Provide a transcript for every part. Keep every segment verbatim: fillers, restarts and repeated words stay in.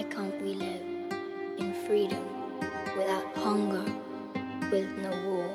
can't we live in freedom without hunger, with no war?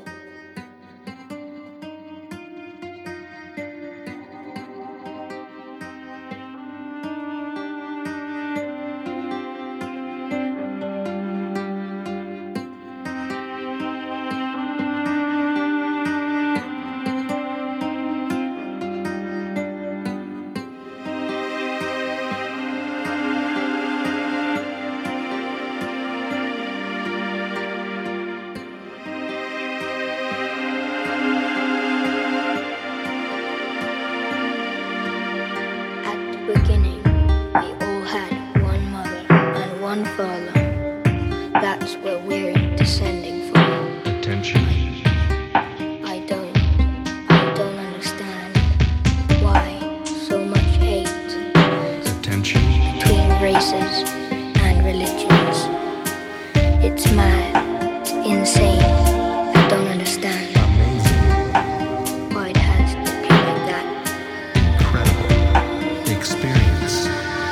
Beginning, we all had one mother and one father. That's where we're descending from. Attention. I don't, I don't understand why so much hate Attention. between races and religions. It's mad, it's insane. I don't understand Amazing. why it has to be like that. Incredible. Experience.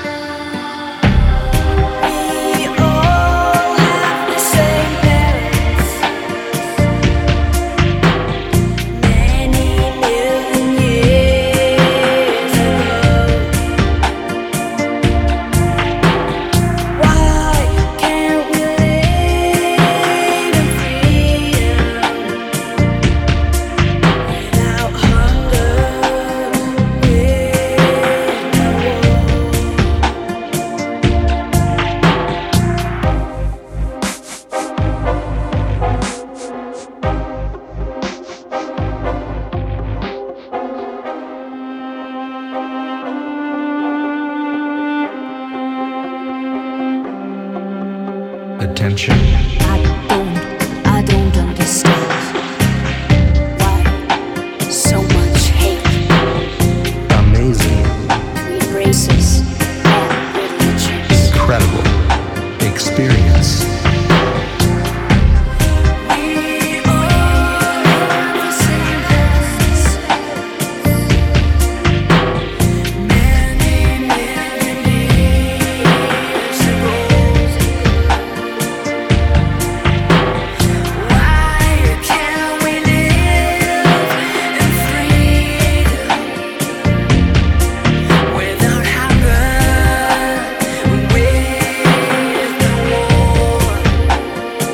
We all have the same parents. Many million years ago. Why can't we live in freedom without hunger, with no war? Attention. I don't, I don't understand why so much hate Amazing. between races and religions. Incredible. Experience. We all have the same past. Many million years ago. Why can't we live in freedom without hunger, with no war?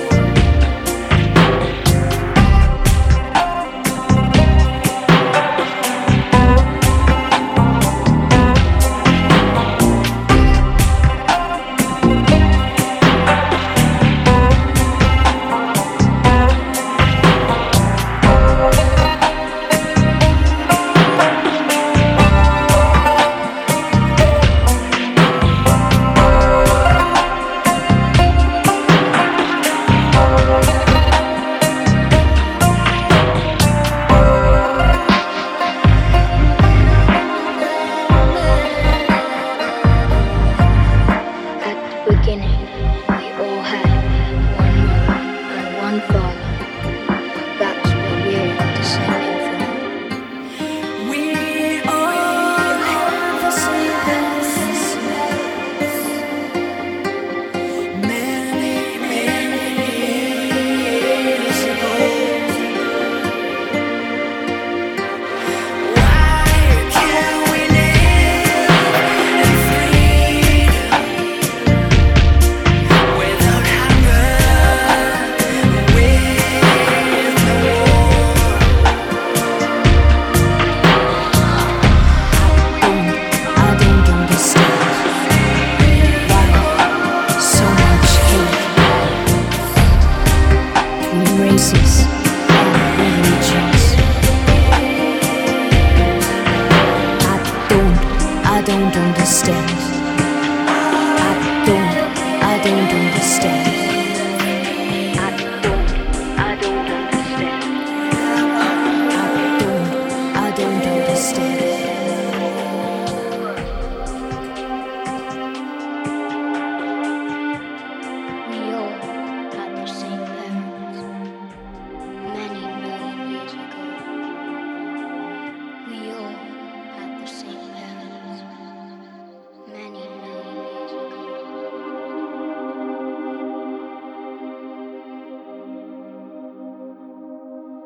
At the beginning, we all had one mother and one father. That's where we're descending from. We all have the same past. Many, many years ago. Why can't we live in freedom without hunger, with no war? I don't understand why so much hate between races and religions. I don't, I don't understand. I don't, I don't understand.